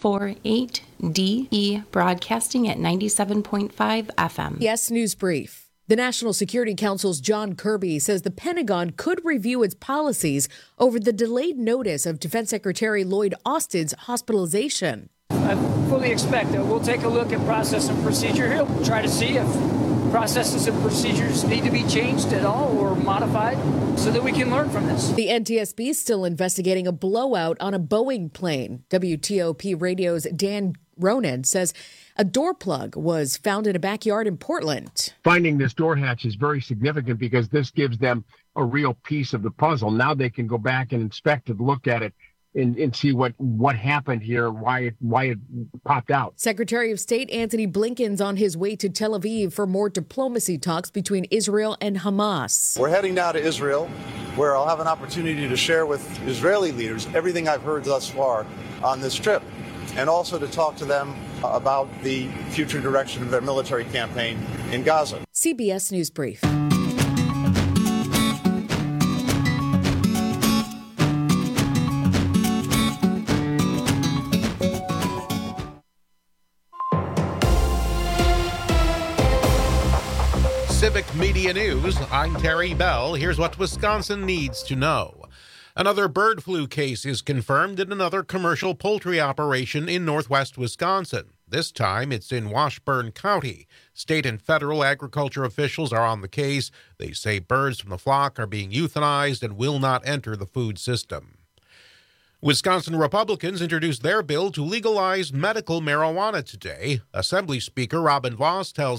KX948DE, broadcasting at 97.5 FM. Yes, News Brief. The National Security Council's John Kirby says the Pentagon could review its policies over the delayed notice of Defense Secretary Lloyd Austin's hospitalization. I fully expect that we'll take a look at process and procedure here. We'll try to see if processes and procedures need to be changed at all or modified so that we can learn from this. The NTSB is still investigating a blowout on a Boeing plane. WTOP Radio's Dan Ronan says a door plug was found in a backyard in Portland. Finding this door hatch is very significant because this gives them a real piece of the puzzle. Now they can go back and inspect it, look at it, and see what happened here, why it popped out. Secretary of State Antony Blinken's on his way to Tel Aviv for more diplomacy talks between Israel and Hamas. We're heading now to Israel, where I'll have an opportunity to share with Israeli leaders everything I've heard thus far on this trip, and also to talk to them about the future direction of their military campaign in Gaza. CBS News Brief. Civic Media News, I'm Terry Bell. Here's what Wisconsin needs to know. Another bird flu case is confirmed in another commercial poultry operation in northwest Wisconsin. This time it's in Washburn County. State and federal agriculture officials are on the case. They say birds from the flock are being euthanized and will not enter the food system. Wisconsin Republicans introduced their bill to legalize medical marijuana today. Assembly Speaker Robin Voss tells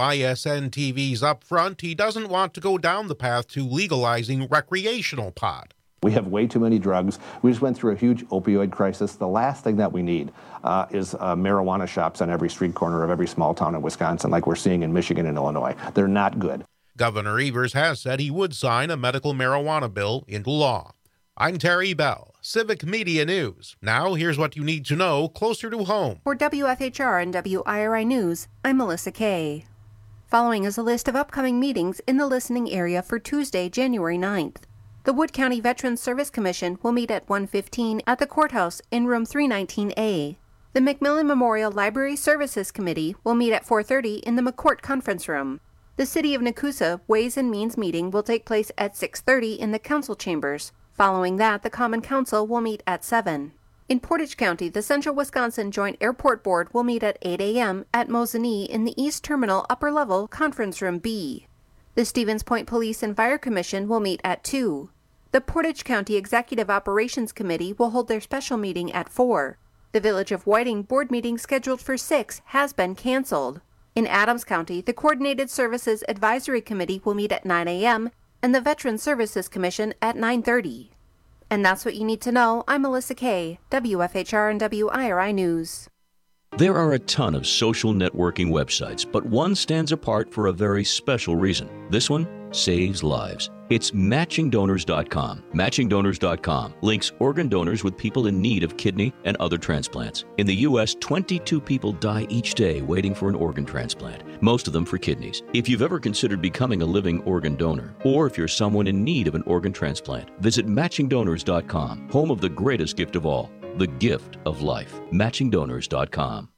WISN-TV's Upfront he doesn't want to go down the path to legalizing recreational pot. We have way too many drugs. We just went through a huge opioid crisis. The last thing that we need is marijuana shops on every street corner of every small town in Wisconsin like we're seeing in Michigan and Illinois. They're not good. Governor Evers has said he would sign a medical marijuana bill into law. I'm Terry Bell, Civic Media News. Now, here's what you need to know closer to home. For WFHR and WIRI News, I'm Melissa Kay. Following is a list of upcoming meetings in the listening area for Tuesday, January 9th. The Wood County Veterans Service Commission will meet at 1:15 at the courthouse in room 319A. The McMillan Memorial Library Services Committee will meet at 4:30 in the McCourt Conference Room. The City of Nakusa Ways and Means meeting will take place at 6:30 in the council chambers. Following that, the Common Council will meet at 7. In Portage County, the Central Wisconsin Joint Airport Board will meet at 8 a.m. at Mosinee in the East Terminal Upper Level Conference Room B. The Stevens Point Police and Fire Commission will meet at 2. The Portage County Executive Operations Committee will hold their special meeting at 4. The Village of Whiting board meeting scheduled for 6 has been canceled. In Adams County, the Coordinated Services Advisory Committee will meet at 9 a.m. and the Veterans Services Commission at 9:30. And that's what you need to know. I'm Melissa Kay, WFHR and WIRI News. There are a ton of social networking websites, but one stands apart for a very special reason. This one saves lives. It's MatchingDonors.com. MatchingDonors.com links organ donors with people in need of kidney and other transplants. In the U.S., 22 people die each day waiting for an organ transplant, most of them for kidneys. If you've ever considered becoming a living organ donor, or if you're someone in need of an organ transplant, visit MatchingDonors.com, home of the greatest gift of all, the gift of life. MatchingDonors.com.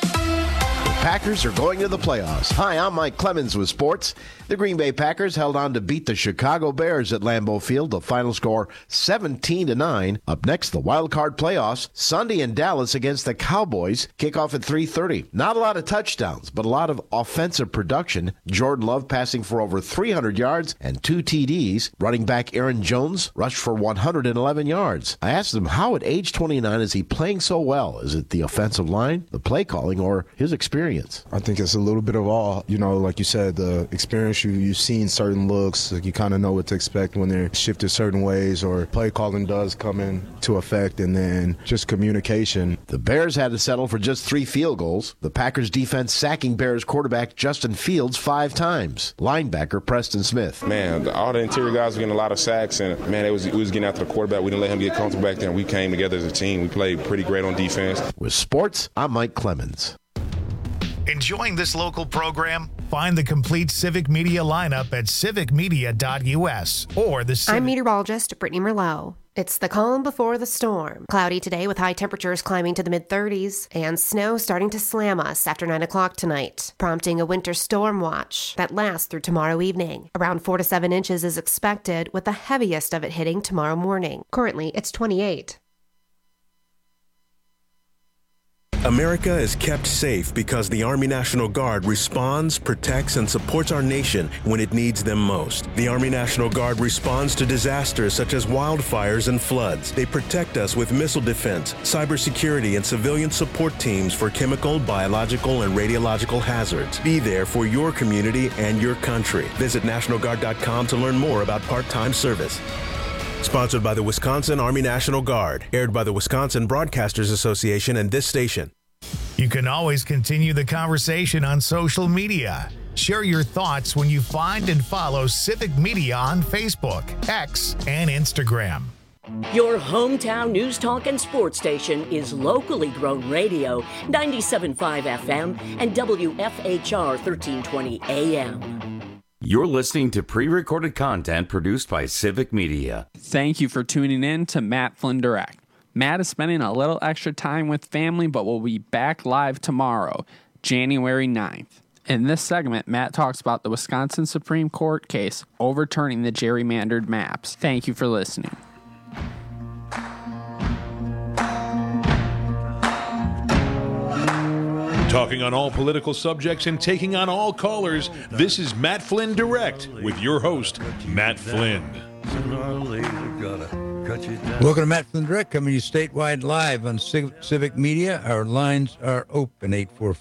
Packers are going to the playoffs. Hi, I'm Mike Clemens with sports. The Green Bay Packers held on to beat the Chicago Bears at Lambeau Field. The final score 17-9. Up next, the wild card playoffs. Sunday in Dallas against the Cowboys. Kickoff at 3:30. Not a lot of touchdowns, but a lot of offensive production. Jordan Love passing for over 300 yards and 2 TDs. Running back Aaron Jones rushed for 111 yards. I asked him how at age 29 is he playing so well? Is it the offensive line, the play calling, or his experience? I think it's a little bit of all. You know, like you said, the experience, you've seen certain looks. Like you kind of know what to expect when they're shifted certain ways or play calling does come into effect, and then just communication. The Bears had to settle for just 3 field goals. The Packers defense sacking Bears quarterback Justin Fields 5 times. Linebacker Preston Smith. Man, all the interior guys were getting a lot of sacks, and man, we was getting after the quarterback. We didn't let him get comfortable back there. We came together as a team. We played pretty great on defense. With sports, I'm Mike Clemens. Enjoying this local program? Find the complete Civic Media lineup at civicmedia.us or the I'm meteorologist Brittany Merlot. It's the calm before the storm. Cloudy today with high temperatures climbing to the mid-30s and snow starting to slam us after 9 o'clock tonight, prompting a winter storm watch that lasts through tomorrow evening. Around 4 to 7 inches is expected, with the heaviest of it hitting tomorrow morning. Currently, it's 28. America is kept safe because the Army National Guard responds, protects, and supports our nation when it needs them most. The Army National Guard responds to disasters such as wildfires and floods. They protect us with missile defense, cybersecurity, and civilian support teams for chemical, biological, and radiological hazards. Be there for your community and your country. Visit NationalGuard.com to learn more about part-time service. Sponsored by the Wisconsin Army National Guard. Aired by the Wisconsin Broadcasters Association and this station. You can always continue the conversation on social media. Share your thoughts when you find and follow Civic Media on Facebook, X, and Instagram. Your hometown news talk and sports station is locally grown radio, 97.5 FM and WFHR 1320 AM. You're listening to pre-recorded content produced by Civic Media. Thank you for tuning in to Matt Flynn Direct. Matt is spending a little extra time with family, but will be back live tomorrow, January 9th. In this segment, Matt talks about the Wisconsin Supreme Court case overturning the gerrymandered maps. Thank you for listening. Talking on all political subjects and taking on all callers, this is Matt Flynn Direct with your host, Matt Flynn. Welcome to Matt Flynn Direct, coming to you statewide live on Civic Media. Our lines are open,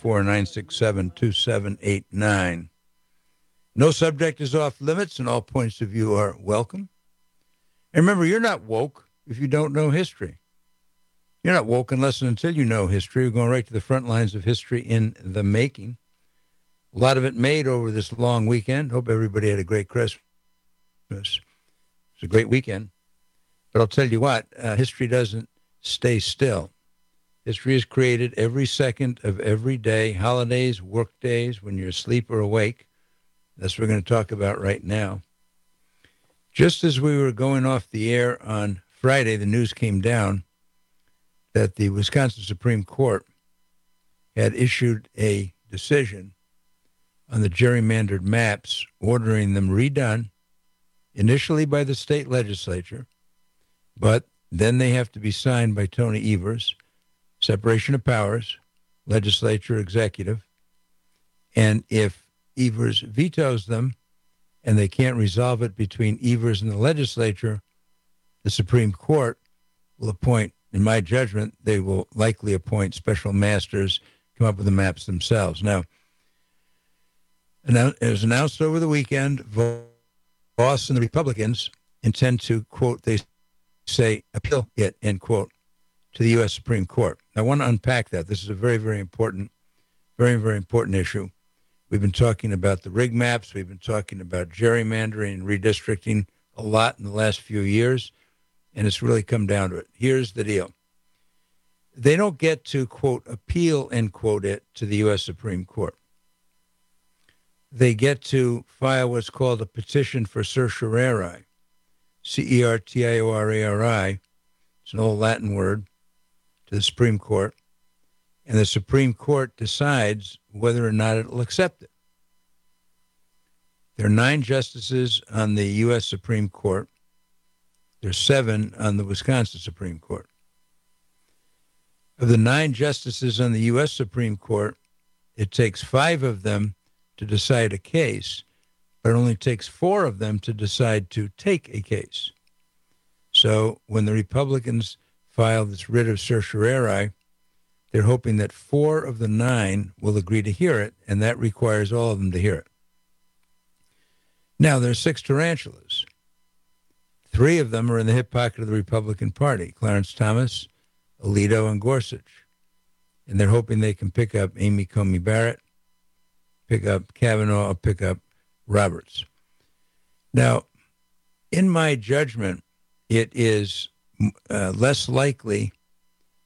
844-967-2789. No subject is off limits, and all points of view are welcome. And remember, you're not woke if you don't know history. You're not woke unless and until you know history. We're going right to the front lines of history in the making. A lot of it made over this long weekend. Hope everybody had a great Christmas. It's a great weekend. But I'll tell you what, history doesn't stay still. History is created every second of every day, holidays, work days, when you're asleep or awake. That's what we're going to talk about right now. Just as we were going off the air on Friday, the news came down that the Wisconsin Supreme Court had issued a decision on the gerrymandered maps, ordering them redone, initially by the state legislature, but then they have to be signed by Tony Evers, separation of powers, legislature, executive, and if Evers vetoes them and they can't resolve it between Evers and the legislature, the Supreme Court will appoint, in my judgment, they will likely appoint special masters, come up with the maps themselves. Now, it was announced over the weekend, Voss and the Republicans intend to, quote, they say, appeal it, end quote, to the U.S. Supreme Court. I want to unpack that. This is a very, very important issue. We've been talking about the rig maps. We've been talking about gerrymandering and redistricting a lot in the last few years. And it's really come down to it. Here's the deal. They don't get to, quote, appeal, end quote, it to the U.S. Supreme Court. They get to file what's called a petition for certiorari, C-E-R-T-I-O-R-A-R-I. It's an old Latin word, to the Supreme Court. And the Supreme Court decides whether or not it will accept it. There are 9 justices on the U.S. Supreme Court. There's 7 on the Wisconsin Supreme Court. Of the 9 justices on the U.S. Supreme Court, it takes 5 of them to decide a case, but it only takes 4 of them to decide to take a case. So when the Republicans file this writ of certiorari, they're hoping that 4 of the 9 will agree to hear it, and that requires all of them to hear it. Now, there are 6 tarantulas. 3 of them are in the hip pocket of the Republican Party, Clarence Thomas, Alito, and Gorsuch. And they're hoping they can pick up Amy Coney Barrett, pick up Kavanaugh, or pick up Roberts. Now, in my judgment, it is less likely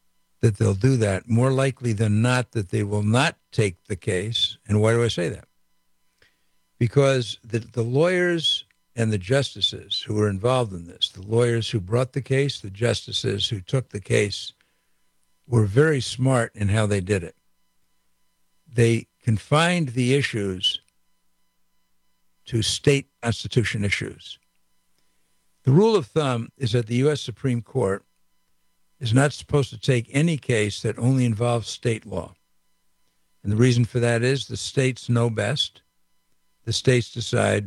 that they'll do that. More likely than not that they will not take the case. And why do I say that? Because the lawyers and the justices who were involved in this, the lawyers who brought the case, the justices who took the case, were very smart in how they did it. They confined the issues to state constitution issues. The rule of thumb is that the U.S. Supreme Court is not supposed to take any case that only involves state law. And the reason for that is the states know best. The states decide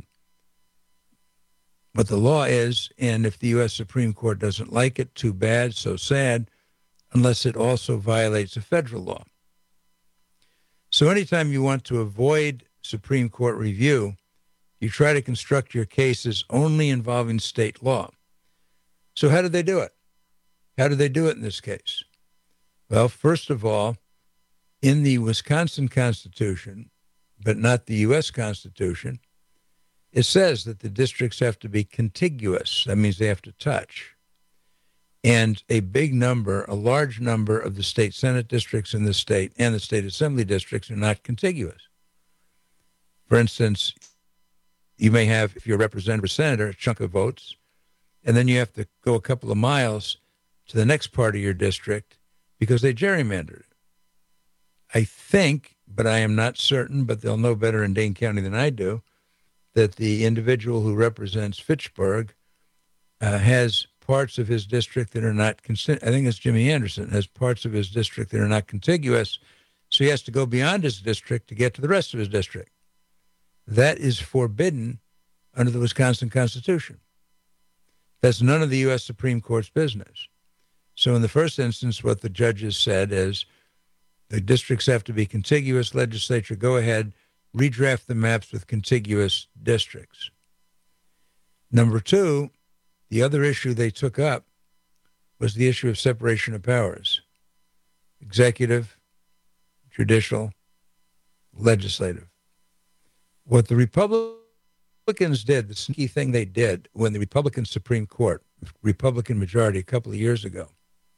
what the law is, and if the U.S. Supreme Court doesn't like it, too bad, so sad, unless it also violates a federal law. So anytime you want to avoid Supreme Court review, you try to construct your cases only involving state law. So how did they do it? How did they do it in this case? Well, first of all, in the Wisconsin Constitution, but not the U.S. Constitution, it says that the districts have to be contiguous. That means they have to touch. And a large number of the state Senate districts in the state and the state assembly districts are not contiguous. For instance, you may have, if you're a representative or senator, a chunk of votes, and then you have to go a couple of miles to the next part of your district because they gerrymandered it. I think, but I am not certain, but they'll know better in Dane County than I do, that the individual who represents Fitchburg has parts of his district that are not, I think it's Jimmy Anderson, has parts of his district that are not contiguous, so he has to go beyond his district to get to the rest of his district. That is forbidden under the Wisconsin Constitution. That's none of the U.S. Supreme Court's business. So in the first instance, what the judges said is the districts have to be contiguous. Legislature, go ahead, redraft the maps with contiguous districts. Number two, the other issue they took up was the issue of separation of powers. Executive, judicial, legislative. What the Republicans did, the sneaky thing they did when the Republican Supreme Court, Republican majority a couple of years ago,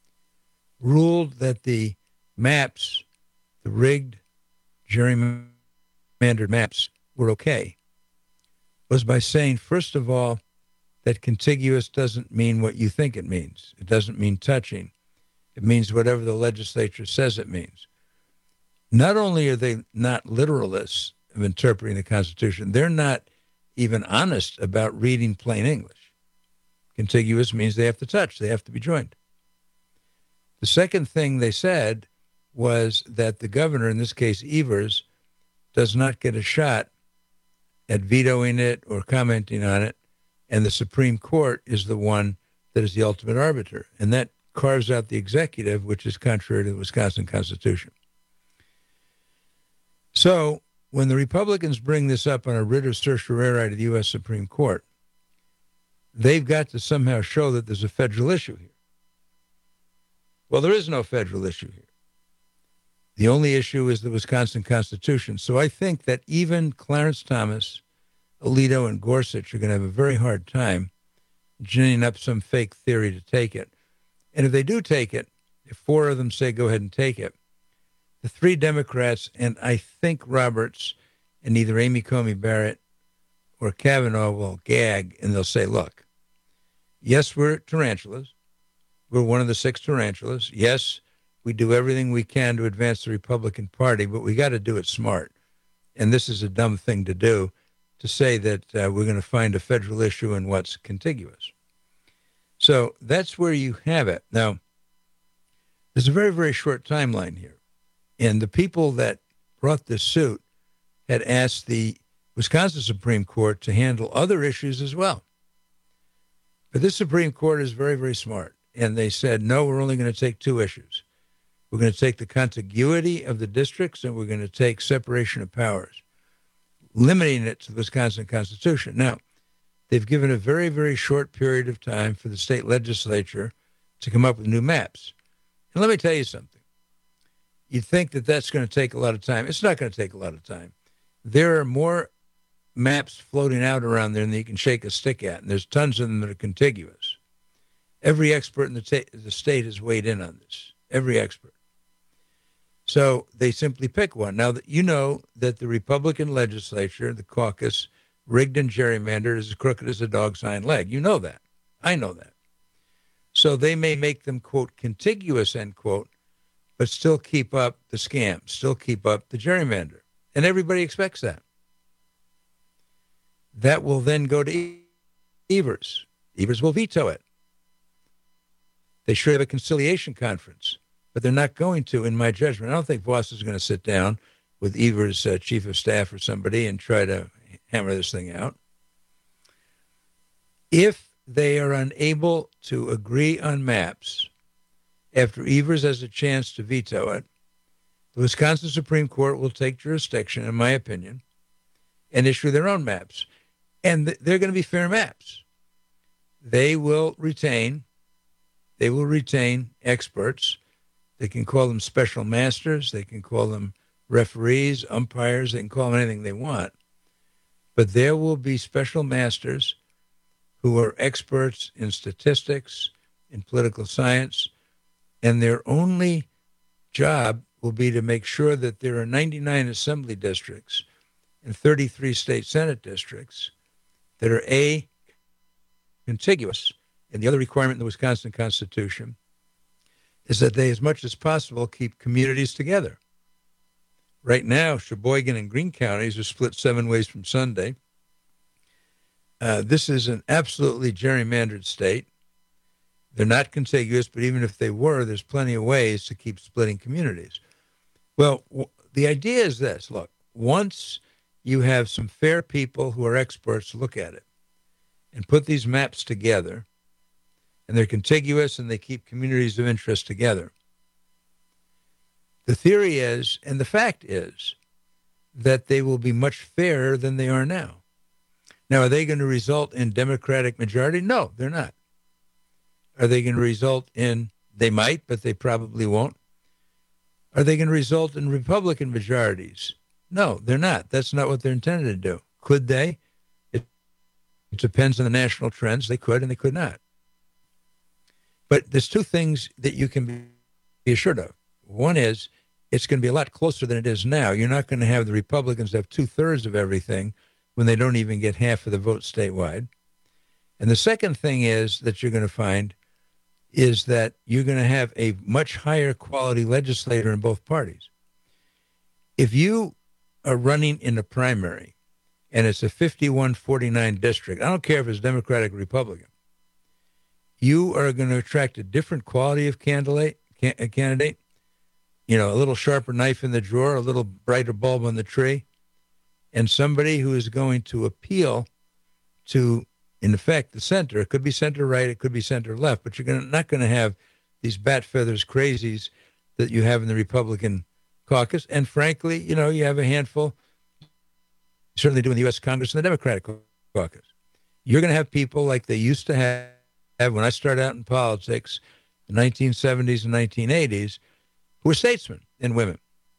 ruled that the maps, the rigged, gerrymandered maps, were okay, was by saying, first of all, that contiguous doesn't mean what you think it means. It doesn't mean touching. It means whatever the legislature says it means. Not only are they not literalists of interpreting the Constitution, they're not even honest about reading plain English. Contiguous means they have to touch. They have to be joined. The second thing they said was that the governor, in this case Evers, does not get a shot at vetoing it or commenting on it, and the Supreme Court is the one that is the ultimate arbiter. And that carves out the executive, which is contrary to the Wisconsin Constitution. So when the Republicans bring this up on a writ of certiorari to the U.S. Supreme Court, they've got to somehow show that there's a federal issue here. Well, there is no federal issue here. The only issue is the Wisconsin Constitution. So I think that even Clarence Thomas, Alito, and Gorsuch are going to have a very hard time ginning up some fake theory to take it. And if they do take it, if four of them say go ahead and take it, the three Democrats, and I think Roberts and either Amy Coney Barrett or Kavanaugh will gag, and they'll say, look, yes, we're tarantulas. We're one of the 6 tarantulas. Yes, we do everything we can to advance the Republican Party, but we got to do it smart. And this is a dumb thing to do, to say that we're going to find a federal issue in what's contiguous. So that's where you have it. Now, there's a very, very short timeline here. And the people that brought this suit had asked the Wisconsin Supreme Court to handle other issues as well. But this Supreme Court is very, very smart. And they said, no, we're only going to take 2 issues. We're going to take the contiguity of the districts, and we're going to take separation of powers, limiting it to the Wisconsin Constitution. Now, they've given a very, very short period of time for the state legislature to come up with new maps. And let me tell you something. You'd think that that's going to take a lot of time. It's not going to take a lot of time. There are more maps floating out around there than you can shake a stick at, and there's tons of them that are contiguous. Every expert in the state has weighed in on this. every expert. So they simply pick one. Now, you know that the Republican legislature, the caucus, rigged and gerrymandered as crooked as a dog's hind leg. You know that. I know that. So they may make them, quote, contiguous, end quote, but still keep up the scam, still keep up the gerrymander. And everybody expects that. That will then go to Evers. Evers will veto it. They should have a conciliation conference, but they're not going to, in my judgment. I don't think Voss is going to sit down with Evers' chief of staff or somebody and try to hammer this thing out. If they are unable to agree on maps after Evers has a chance to veto it, the Wisconsin Supreme Court will take jurisdiction, in my opinion, and issue their own maps. And they're going to be fair maps. They will retain experts. They can call them special masters. They can call them referees, umpires. They can call them anything they want. But there will be special masters who are experts in statistics, in political science, and their only job will be to make sure that there are 99 assembly districts and 33 state senate districts that are contiguous. And the other requirement in the Wisconsin Constitution is that they, as much as possible, keep communities together. Right now, Sheboygan and Greene counties are split 7 ways from Sunday. This is an absolutely gerrymandered state. They're not contiguous, but even if they were, there's plenty of ways to keep splitting communities. Well, the idea is this. Look, once you have some fair people who are experts look at it and put these maps together, and they're contiguous and they keep communities of interest together, the theory is, and the fact is, that they will be much fairer than they are now. Now, are they going to result in Democratic majority? No, they're not. Are they going to result in, they might, but they probably won't. Are they going to result in Republican majorities? No, they're not. That's not what they're intended to do. Could they? It depends on the national trends. They could and they could not. But there's 2 things that you can be assured of. One is it's going to be a lot closer than it is now. You're not going to have the Republicans have 2/3 of everything when they don't even get half of the vote statewide. And the second thing is that you're going to find is that you're going to have a much higher quality legislator in both parties. If you are running in a primary and it's a 51-49 district, I don't care if it's Democratic or Republican, you are going to attract a different quality of candidate, you know, a little sharper knife in the drawer, a little brighter bulb on the tree, and somebody who is going to appeal to, in effect, the center. It could be center right, it could be center left, but you're not going to have these bat feathers crazies that you have in the Republican caucus. And frankly, you know, you have a handful, certainly do in the U.S. Congress and the Democratic caucus. You're going to have people like they used to have when I started out in politics in the 1970s and 1980s, who were statesmen and women.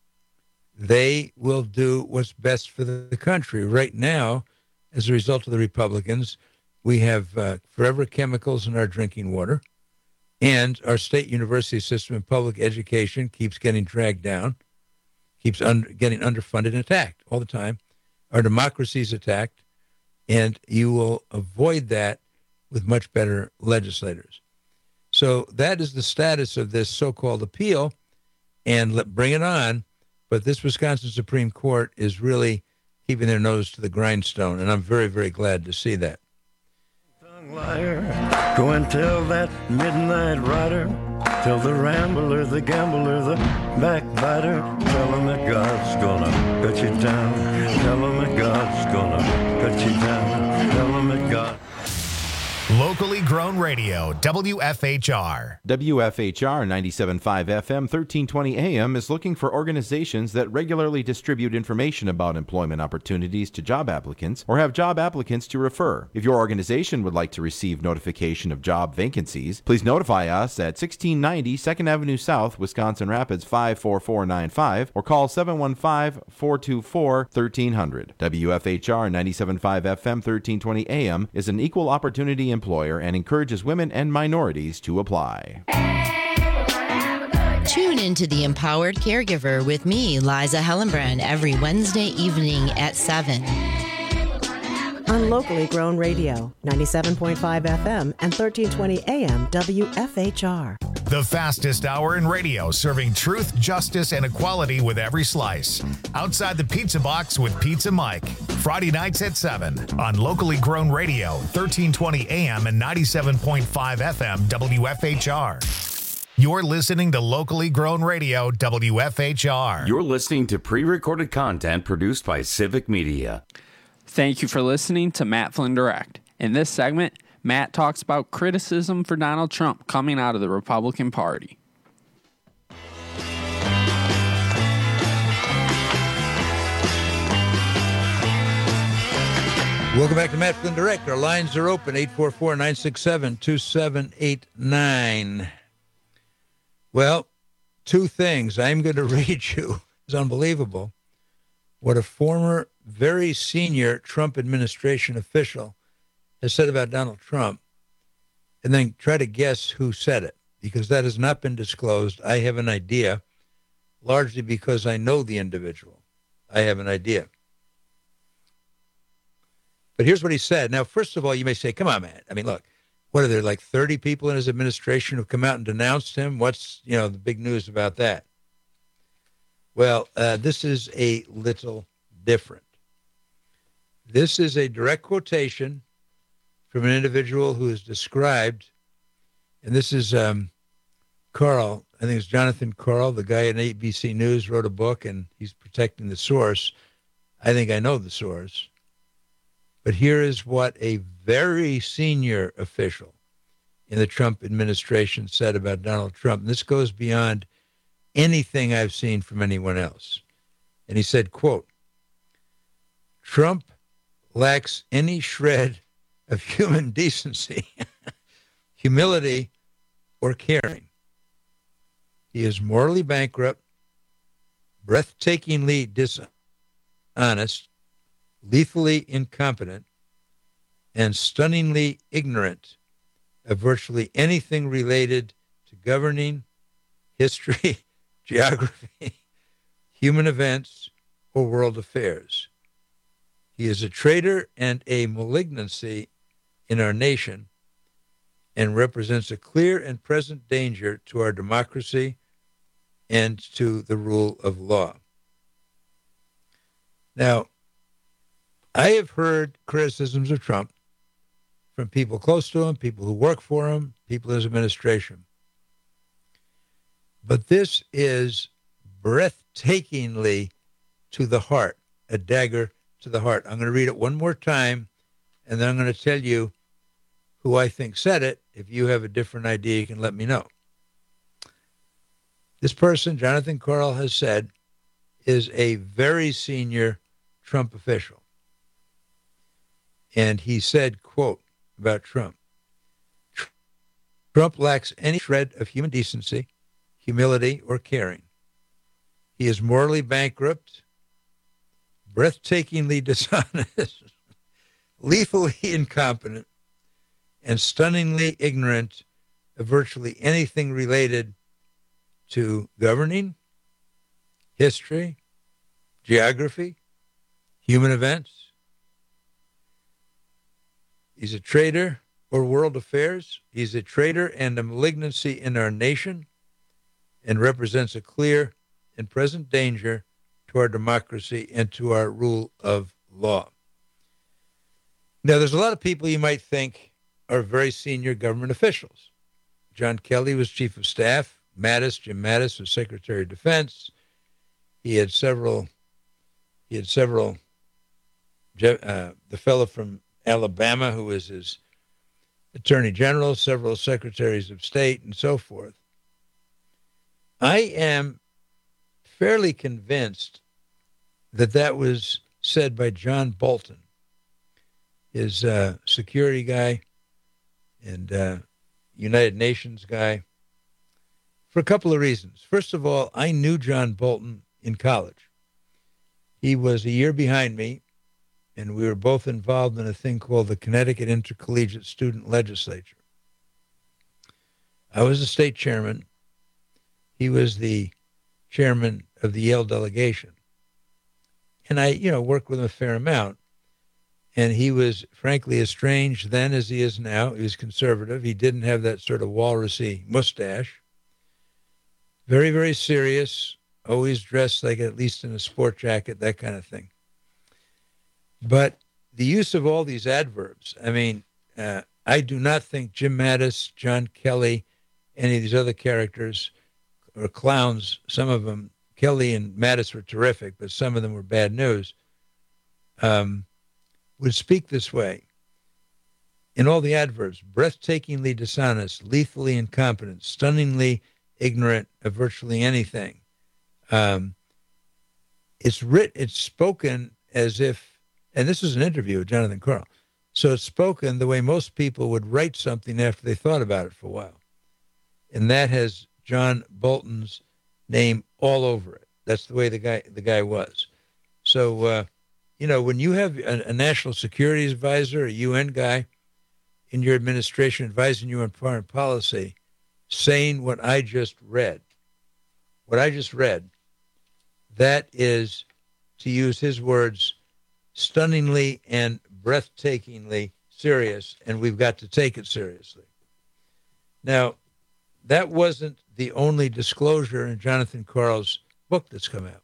They will do what's best for the country. Right now, as a result of the Republicans, we have forever chemicals in our drinking water, and our state university system in public education keeps getting dragged down, keeps getting underfunded and attacked all the time. Our democracy is attacked, and you will avoid that with much better legislators. So that is the status of this so-called appeal, and bring it on. But this Wisconsin Supreme Court is really keeping their nose to the grindstone, and I'm very, very glad to see that. Liar, go and tell that midnight rider, tell the rambler, the gambler, the backbiter, tell him that God's gonna cut you down, tell him that God's gonna cut you down, tell him that God... Locally grown radio, WFHR. WFHR 97.5 FM, 1320 AM is looking for organizations that regularly distribute information about employment opportunities to job applicants or have job applicants to refer. If your organization would like to receive notification of job vacancies, please notify us at 1690 2nd Avenue South, Wisconsin Rapids 54495 or call 715-424-1300. WFHR 97.5 FM, 1320 AM is an equal opportunity employer and encourages women and minorities to apply. to The Empowered Caregiver with me, Liza Hellenbrand, every Wednesday evening at 7. On locally grown radio, 97.5 FM and 1320 AM WFHR. The fastest hour in radio, serving truth, justice, and equality with every slice. Outside the Pizza Box with Pizza Mike. Friday nights at 7 on locally grown radio, 1320 AM and 97.5 FM WFHR. You're listening to locally grown radio, WFHR. You're listening to pre-recorded content produced by Civic Media. Thank you for listening to Matt Flynn Direct. In this segment, Matt talks about criticism for Donald Trump coming out of the Republican Party. Welcome back to Matt Flynn Direct. Our lines are open, 844-967-2789. Well, two things. I'm going to read you. It's unbelievable what a former, very senior Trump administration official has said about Donald Trump, and then try to guess who said it, because that has not been disclosed. I have an idea, largely because I know the individual. I have an idea. But here's what he said. Now, first of all, you may say, come on, man. I mean, look, what are there, like 30 people in his administration who've come out and denounced him? What's, the big news about that? Well, this is a little different. This is a direct quotation from an individual who is described, and this is Carl. I think it's Jonathan Carl, the guy in ABC News, wrote a book, and he's protecting the source. I think I know the source. But here is what a very senior official in the Trump administration said about Donald Trump. And this goes beyond anything I've seen from anyone else. And he said, quote, Trump lacks any shred of human decency, humility, or caring. He is morally bankrupt, breathtakingly dishonest, lethally incompetent, and stunningly ignorant of virtually anything related to governing, history, geography, human events, or world affairs. He is a traitor and a malignancy in our nation and represents a clear and present danger to our democracy and to the rule of law. Now, I have heard criticisms of Trump from people close to him, people who work for him, people in his administration. But this is breathtakingly to the heart, a dagger to the heart. I'm going to read it one more time, and then I'm going to tell you who I think said it. If you have a different idea, you can let me know. This person, Jonathan Carl, has said, is a very senior Trump official. And he said, quote, about Trump, Trump lacks any shred of human decency, humility, or caring. He is morally bankrupt, breathtakingly dishonest, lethally incompetent, and stunningly ignorant of virtually anything related to governing, history, geography, human events. He's a traitor or world affairs. He's a traitor and a malignancy in our nation and represents a clear and present danger to our democracy and to our rule of law. Now, there's a lot of people you might think are very senior government officials. John Kelly was chief of staff. Jim Mattis was Secretary of Defense. He had several, the fellow from Alabama, who was his attorney general, several secretaries of state, and so forth. I am fairly convinced that that was said by John Bolton, his security guy and United Nations guy, for a couple of reasons. First of all, I knew John Bolton in college. He was a year behind me, and we were both involved in a thing called the Connecticut Intercollegiate Student Legislature. I was the state chairman. He was the chairman of the Yale delegation. And I, worked with him a fair amount. And he was, frankly, as strange then as he is now. He was conservative. He didn't have that sort of walrusy mustache. Very, very serious, always dressed like at least in a sport jacket, that kind of thing. But the use of all these adverbs, I do not think Jim Mattis, John Kelly, any of these other characters or clowns, some of them, Kelly and Mattis were terrific, but some of them were bad news, would speak this way. In all the adverbs, breathtakingly dishonest, lethally incompetent, stunningly ignorant of virtually anything. It's spoken as if, and this is an interview with Jonathan Karl, so it's spoken the way most people would write something after they thought about it for a while. And that has John Bolton's name all over it. That's the way the guy was. So, when you have a national security advisor, a UN guy in your administration advising you on foreign policy, saying what I just read, that is, to use his words, stunningly and breathtakingly serious, and we've got to take it seriously. Now, that wasn't the only disclosure in Jonathan Karl's book that's come out.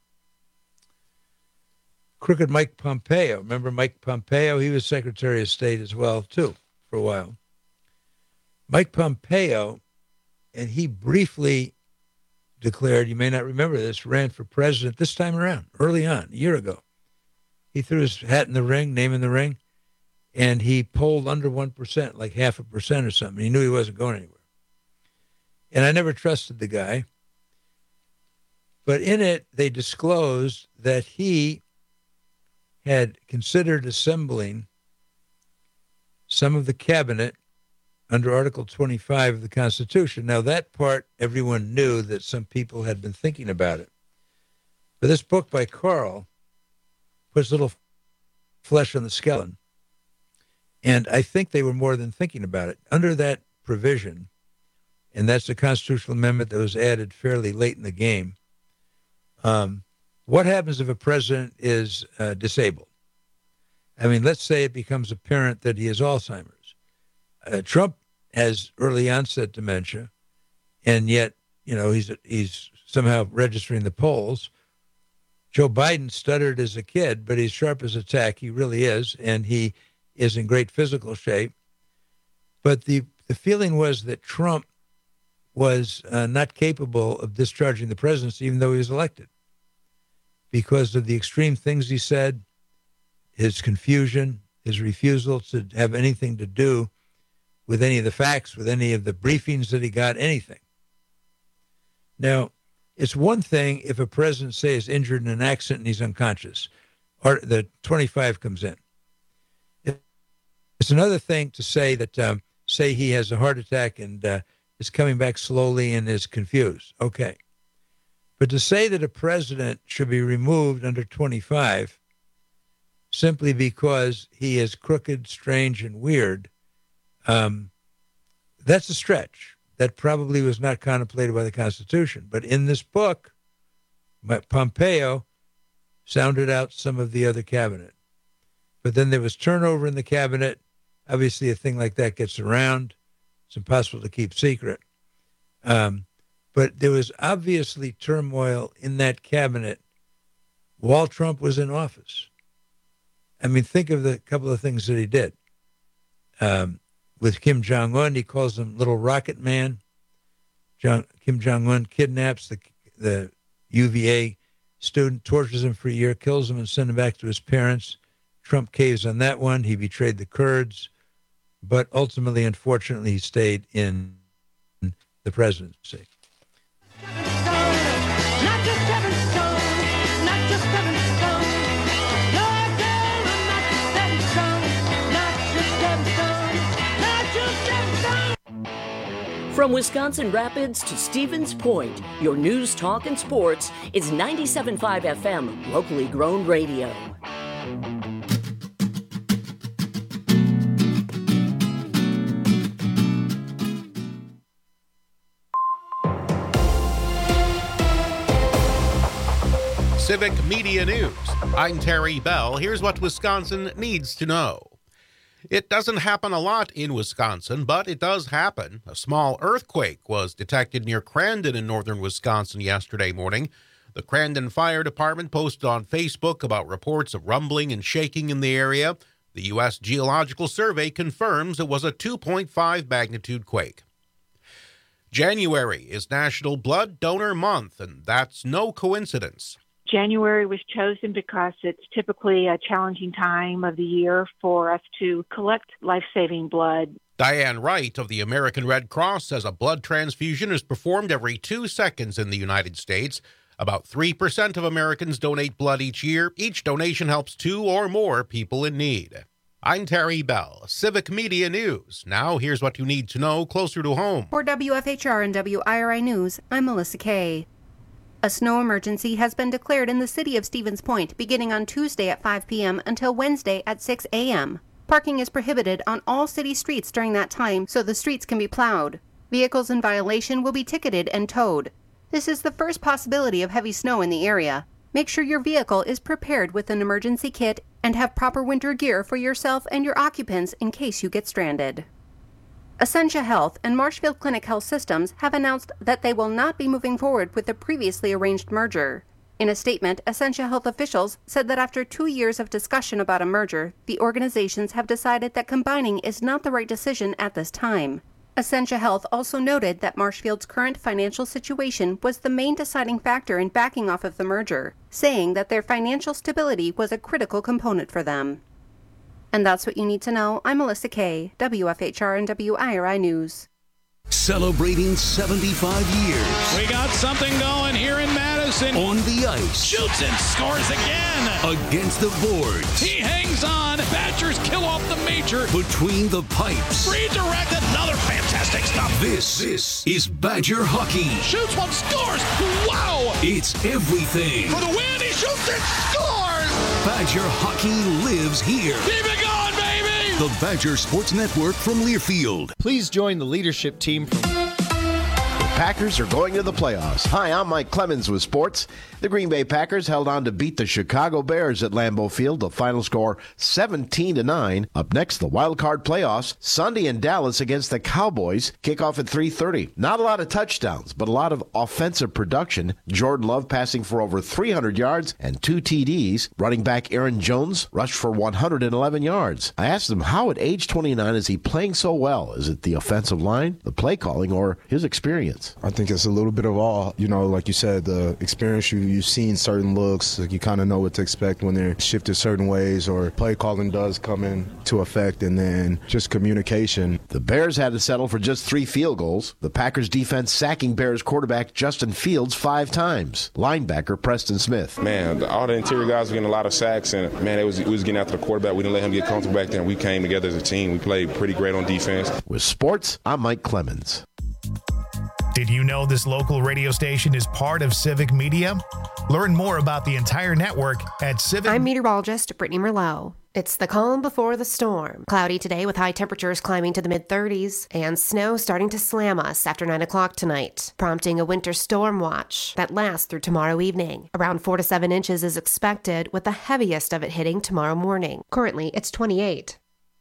Crooked Mike Pompeo. Remember Mike Pompeo? He was Secretary of State as well, too, for a while. Mike Pompeo, and he briefly declared, you may not remember this, ran for president this time around, early on, a year ago. He threw his hat in the ring, name in the ring, and he polled under 1%, like 0.5% or something. He knew he wasn't going anywhere. And I never trusted the guy. But in it, they disclosed that he had considered assembling some of the cabinet under Article 25 of the Constitution. Now, that part, everyone knew that some people had been thinking about it. But this book by Karl puts a little flesh on the skeleton. And I think they were more than thinking about it. Under that provision, and that's a constitutional amendment that was added fairly late in the game, what happens if a president is disabled? Let's say it becomes apparent that he has Alzheimer's. Trump has early onset dementia, and yet, he's somehow registering the polls. Joe Biden stuttered as a kid, but he's sharp as a tack. He really is, and he is in great physical shape. But the feeling was that Trump was not capable of discharging the presidency, even though he was elected, because of the extreme things he said, his confusion, his refusal to have anything to do with any of the facts, with any of the briefings that he got, anything. Now, it's one thing if a president, say, is injured in an accident and he's unconscious, or the 25 comes in. It's another thing to say that, say he has a heart attack and is coming back slowly and is confused. Okay. But to say that a president should be removed under 25 simply because he is crooked, strange, and weird, that's a stretch. That probably was not contemplated by the Constitution. But in this book, Pompeo sounded out some of the other cabinet. But then there was turnover in the cabinet. Obviously, a thing like that gets around. It's impossible to keep secret. But there was obviously turmoil in that cabinet while Trump was in office. Think of the couple of things that he did. With Kim Jong-un, he calls him Little Rocket Man. Kim Jong-un kidnaps the UVA student, tortures him for a year, kills him, and sends him back to his parents. Trump caves on that one. He betrayed the Kurds. But ultimately, unfortunately, he stayed in the presidency. From Wisconsin Rapids to Stevens Point, your news, talk, and sports is 97.5 FM, locally grown radio. Civic Media News. I'm Terry Bell. Here's what Wisconsin needs to know. It doesn't happen a lot in Wisconsin, but it does happen. A small earthquake was detected near Crandon in northern Wisconsin yesterday morning. The Crandon Fire Department posted on Facebook about reports of rumbling and shaking in the area. The U.S. Geological Survey confirms it was a 2.5 magnitude quake. January is National Blood Donor Month, and that's no coincidence. January was chosen because it's typically a challenging time of the year for us to collect life-saving blood. Diane Wright of the American Red Cross says a blood transfusion is performed every 2 seconds in the United States. About 3% of Americans donate blood each year. Each donation helps 2 or more people in need. I'm Terry Bell, Civic Media News. Now here's what you need to know closer to home. For WFHR and WIRI News, I'm Melissa Kay. A snow emergency has been declared in the city of Stevens Point beginning on Tuesday at 5 p.m. until Wednesday at 6 a.m. Parking is prohibited on all city streets during that time so the streets can be plowed. Vehicles in violation will be ticketed and towed. This is the first possibility of heavy snow in the area. Make sure your vehicle is prepared with an emergency kit and have proper winter gear for yourself and your occupants in case you get stranded. Essentia Health and Marshfield Clinic Health Systems have announced that they will not be moving forward with the previously arranged merger. In a statement, Essentia Health officials said that after 2 years of discussion about a merger, the organizations have decided that combining is not the right decision at this time. Essentia Health also noted that Marshfield's current financial situation was the main deciding factor in backing off of the merger, saying that their financial stability was a critical component for them. And that's what you need to know. I'm Melissa Kay, WFHR and WIRI News. Celebrating 75 years. We got something going here in Madison. On the ice. Shoots and scores again. Against the boards. He hangs on. Badgers kill off the major. Between the pipes. Redirect, another fantastic stop. This is Badger hockey. Shoots one, scores. Wow. It's everything. For the win, he shoots and scores. Badger hockey lives here. Keep it going, baby. The Badger Sports Network from Learfield. Please join the leadership team from... The Packers are going to the playoffs. Hi, I'm Mike Clemens with sports. The Green Bay Packers held on to beat the Chicago Bears at Lambeau Field. The final score 17-9. Up next, the wild card playoffs. Sunday in Dallas against the Cowboys. Kickoff at 3:30. Not a lot of touchdowns, but a lot of offensive production. Jordan Love passing for over 300 yards and 2 TDs. Running back Aaron Jones rushed for 111 yards. I asked him how at age 29 is he playing so well? Is it the offensive line, the play calling, or his experience? I think it's a little bit of all. You know, like you said, the experience you've seen certain looks, like you kind of know what to expect when they're shifted certain ways or play calling does come into effect, and then just communication. The Bears had to settle for just 3 field goals. The Packers defense sacking Bears quarterback Justin Fields 5 times. Linebacker Preston Smith. Man, all the interior guys were getting a lot of sacks, and man, it was getting after the quarterback. We didn't let him get comfortable back there, and we came together as a team. We played pretty great on defense. With sports, I'm Mike Clemens. Did you know this local radio station is part of Civic Media? Learn more about the entire network at Civic. I'm meteorologist Brittany Merlot. It's the calm before the storm. Cloudy today with high temperatures climbing to the mid-30s and snow starting to slam us after 9 o'clock tonight, prompting a winter storm watch that lasts through tomorrow evening. Around 4 to 7 inches is expected, with the heaviest of it hitting tomorrow morning. Currently, it's 28.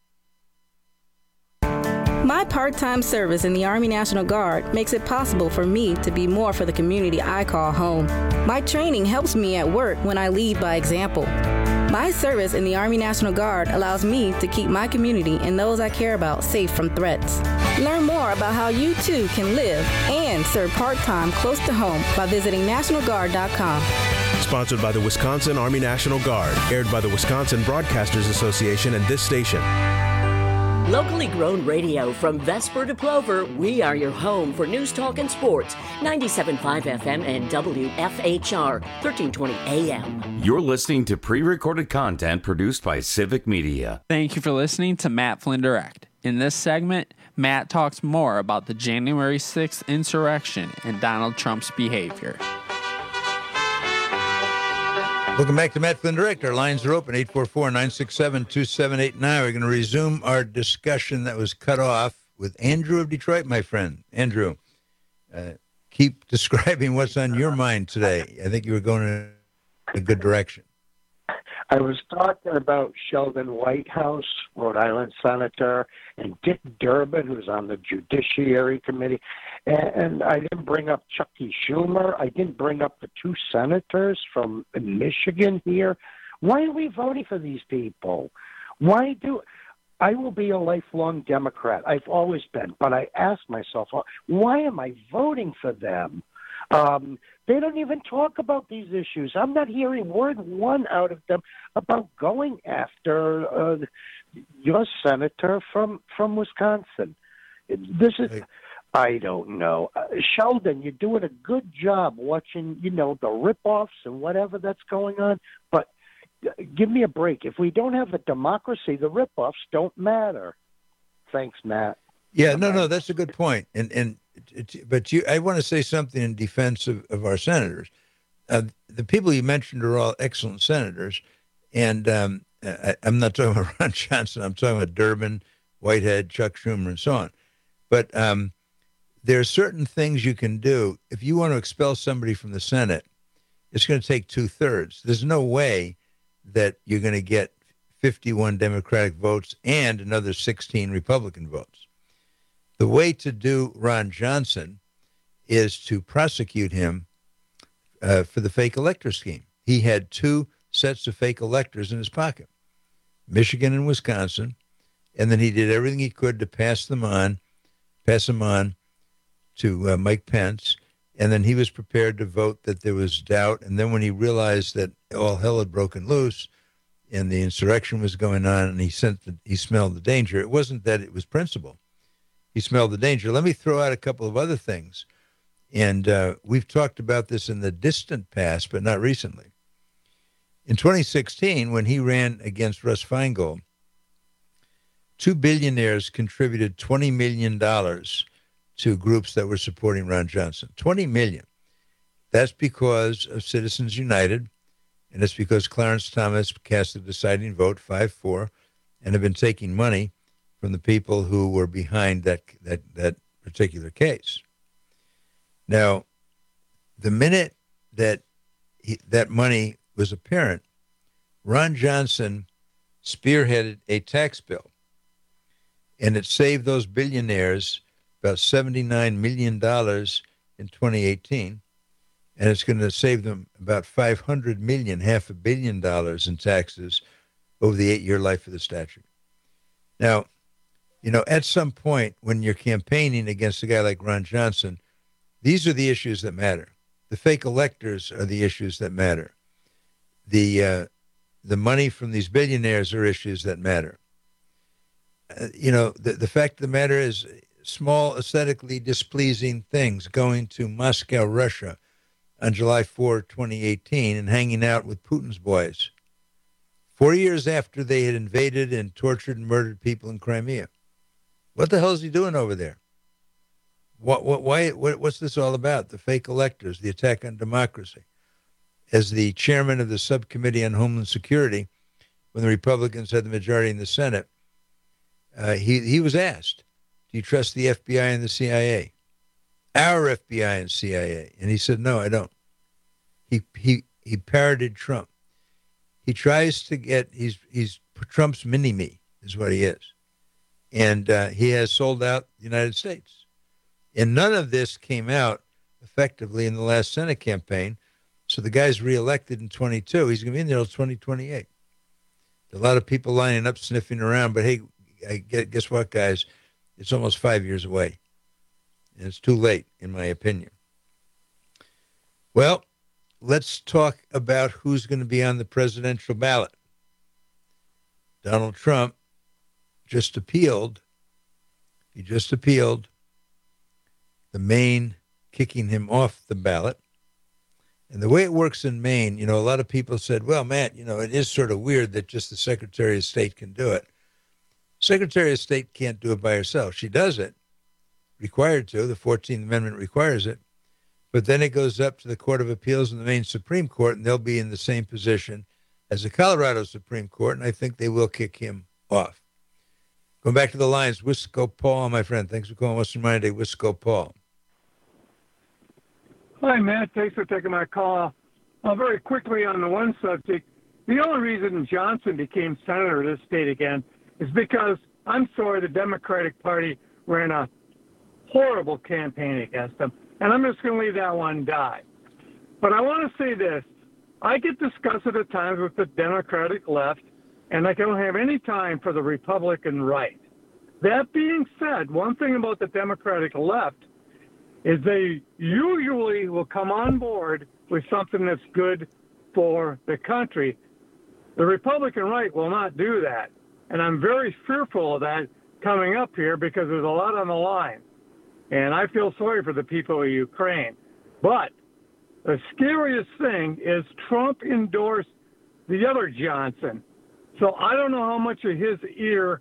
My part-time service in the Army National Guard makes it possible for me to be more for the community I call home. My training helps me at work when I lead by example. My service in the Army National Guard allows me to keep my community and those I care about safe from threats. Learn more about how you too can live and serve part-time close to home by visiting NationalGuard.com. Sponsored by the Wisconsin Army National Guard. Aired by the Wisconsin Broadcasters Association and this station. Locally grown radio from Vesper to Plover, we are your home for news, talk, and sports. 97.5 FM and WFHR, 1320 AM. You're listening to pre-recorded content produced by Civic Media. Thank you for listening to Matt Flynn Direct. In this segment, Matt talks more about the January 6th insurrection and Donald Trump's behavior. Welcome back to Matt Flynn Direct. Our lines are open, 844-967-2789. We're going to resume our discussion that was cut off with Andrew of Detroit, my friend. Andrew, keep describing what's on your mind today. I think you were going to a good direction. I was talking about Sheldon Whitehouse, Rhode Island senator, and Dick Durbin, who's on the Judiciary Committee. And I didn't bring up Chucky Schumer. I didn't bring up the two senators from Michigan here. Why are we voting for these people? I will be a lifelong Democrat. I've always been. But I ask myself, why am I voting for them? They don't even talk about these issues. I'm not hearing word one out of them about going after your senator from Wisconsin. This is, I don't know. Sheldon, you're doing a good job watching, the rip-offs and whatever that's going on, but give me a break. If we don't have a democracy, the rip-offs don't matter. Thanks, Matt. Yeah, no, that's a good point. But I want to say something in defense of our senators. The people you mentioned are all excellent senators, and I'm not talking about Ron Johnson. I'm talking about Durbin, Whitehead, Chuck Schumer, and so on. But there are certain things you can do. If you want to expel somebody from the Senate, it's going to take 2/3. There's no way that you're going to get 51 Democratic votes and another 16 Republican votes. The way to do Ron Johnson is to prosecute him for the fake elector scheme. He had 2 sets of fake electors in his pocket, Michigan and Wisconsin, and then he did everything he could to pass them on to Mike Pence, and then he was prepared to vote that there was doubt. And then when he realized that all hell had broken loose and the insurrection was going on, and he smelled the danger, it wasn't that it was principle. He smelled the danger. Let me throw out a couple of other things. And we've talked about this in the distant past, but not recently. In 2016, when he ran against Russ Feingold, 2 billionaires contributed $20 million to groups that were supporting Ron Johnson. $20 million. That's because of Citizens United, and it's because Clarence Thomas cast the deciding vote 5-4 and have been taking money from the people who were behind that particular case. Now, the minute that that money was apparent, Ron Johnson spearheaded a tax bill, and it saved those billionaires about $79 million in 2018, and it's going to save them about $500 million, $500 million in taxes over the 8-year life of the statute. Now, at some point when you're campaigning against a guy like Ron Johnson, these are the issues that matter. The fake electors are the issues that matter. The money from these billionaires are issues that matter. The fact of the matter is small, aesthetically displeasing things, going to Moscow, Russia on July 4, 2018, and hanging out with Putin's boys 4 years after they had invaded and tortured and murdered people in Crimea. What the hell is he doing over there? What's this all about? The fake electors, the attack on democracy. As the chairman of the subcommittee on Homeland Security, when the Republicans had the majority in the Senate, he was asked, do you trust the FBI and the CIA? Our FBI and CIA. And he said, no, I don't. He parroted Trump. He tries to he's Trump's mini-me is what he is. And he has sold out the United States. And none of this came out effectively in the last Senate campaign. So the guy's reelected in 22. He's going to be in there until 2028. A lot of people lining up, sniffing around. But hey, guess what, guys? It's almost 5 years away. And it's too late, in my opinion. Well, let's talk about who's going to be on the presidential ballot. Donald Trump just appealed. He just appealed the Maine kicking him off the ballot. And the way it works in Maine, a lot of people said, well, Matt, it is sort of weird that just the Secretary of State can do it. Secretary of State can't do it by herself. She does it, required to. The 14th Amendment requires it. But then it goes up to the Court of Appeals and the Maine Supreme Court, and they'll be in the same position as the Colorado Supreme Court, and I think they will kick him off. Going back to the lines, Wisco Paul, my friend. Thanks for calling Western Monday, Wisco Paul. Hi, Matt. Thanks for taking my call. Very quickly on the one subject, the only reason Johnson became senator of this state again is because, I'm sorry, the Democratic Party ran a horrible campaign against him. And I'm just going to leave that one die. But I want to say this. I get disgusted at times with the Democratic left, and I don't have any time for the Republican right. That being said, one thing about the Democratic left is they usually will come on board with something that's good for the country. The Republican right will not do that. And I'm very fearful of that coming up here because there's a lot on the line. And I feel sorry for the people of Ukraine. But the scariest thing is Trump endorsed the other Johnson. So I don't know how much of his ear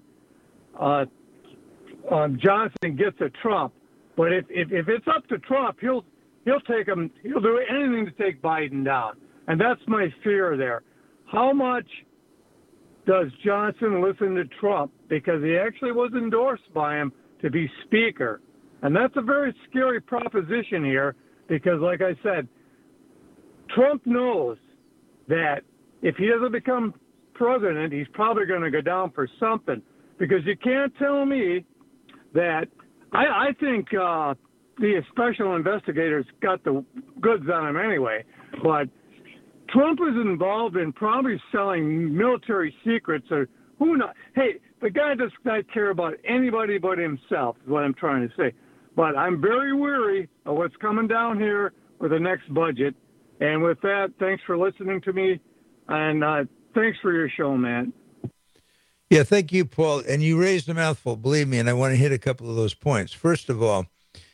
Johnson gets at Trump. But if it's up to Trump, he'll take him. He'll do anything to take Biden down. And that's my fear there. How much does Johnson listen to Trump? Because he actually was endorsed by him to be speaker. And that's a very scary proposition here because, like I said, Trump knows that if he doesn't become president, he's probably going to go down for something. Because you can't tell me that I think the special investigators got the goods on him anyway. But Trump is involved in probably selling military secrets or who knows. Hey, the guy does not care about anybody but himself is what I'm trying to say. But I'm very weary of what's coming down here with the next budget. And with that, thanks for listening to me. And thanks for your show, man. Yeah, thank you, Paul. And you raised a mouthful, believe me, and I want to hit a couple of those points. First of all,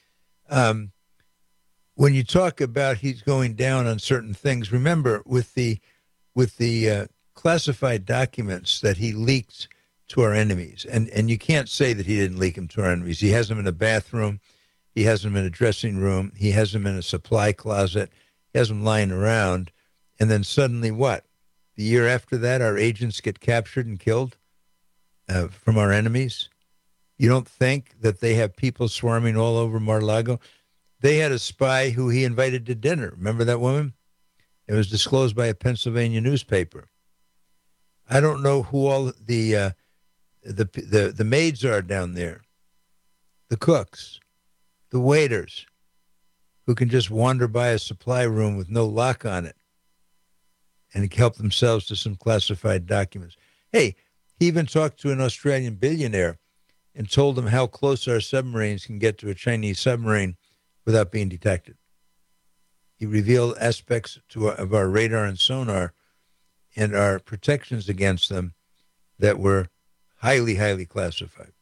when you talk about he's going down on certain things, remember with the classified documents that he leaked to our enemies, and you can't say that he didn't leak them to our enemies. He has them in a bathroom. He has them in a dressing room. He has them in a supply closet. He has them lying around. And then suddenly what? The year after that, our agents get captured and killed from our enemies. You don't think that they have people swarming all over Mar-a-Lago? They had a spy who he invited to dinner. Remember that woman? It was disclosed by a Pennsylvania newspaper. I don't know who all the maids are down there, the cooks, the waiters, who can just wander by a supply room with no lock on it and help themselves to some classified documents. Hey, he even talked to an Australian billionaire and told him how close our submarines can get to a Chinese submarine without being detected. He revealed aspects of our radar and sonar and our protections against them that were highly, highly classified.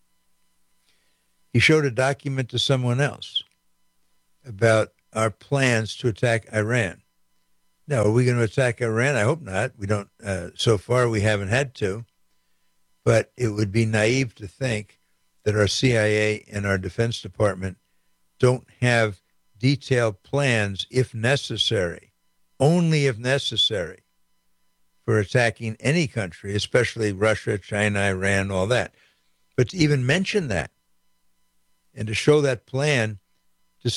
He showed a document to someone else about our plans to attack Iran. Now, are we going to attack Iran? I hope not. We don't. So far, we haven't had to. But it would be naive to think that our CIA and our Defense Department don't have detailed plans, if necessary, only if necessary, for attacking any country, especially Russia, China, Iran, all that. But to even mention that and to show that plan to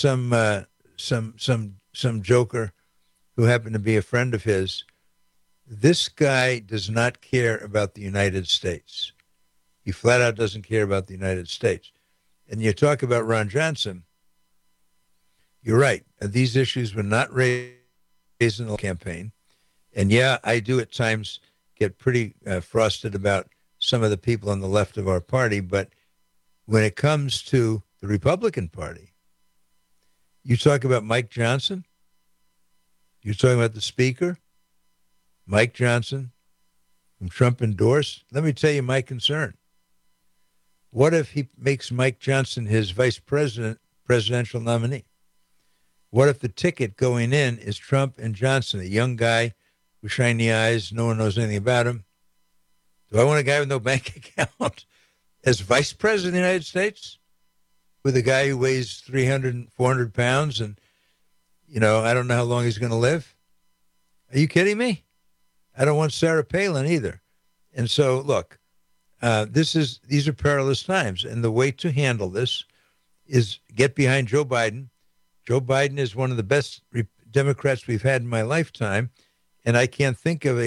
some joker who happened to be a friend of his, this guy does not care about the United States. He flat out doesn't care about the United States. And you talk about Ron Johnson, you're right. These issues were not raised in the campaign. And yeah, I do at times get pretty frosted about some of the people on the left of our party. But when it comes to the Republican Party, you talk about Mike Johnson, you're talking about the Speaker, Mike Johnson, whom Trump endorsed. Let me tell you my concern. What if he makes Mike Johnson his presidential nominee? What if the ticket going in is Trump and Johnson, a young guy with shiny eyes, no one knows anything about him? Do I want a guy with no bank account as vice president of the United States with a guy who weighs 300, 400 pounds and, I don't know how long he's going to live? Are you kidding me? I don't want Sarah Palin either. And so, look, these are perilous times. And the way to handle this is get behind Joe Biden. Joe Biden is one of the best Democrats we've had in my lifetime, and I can't think of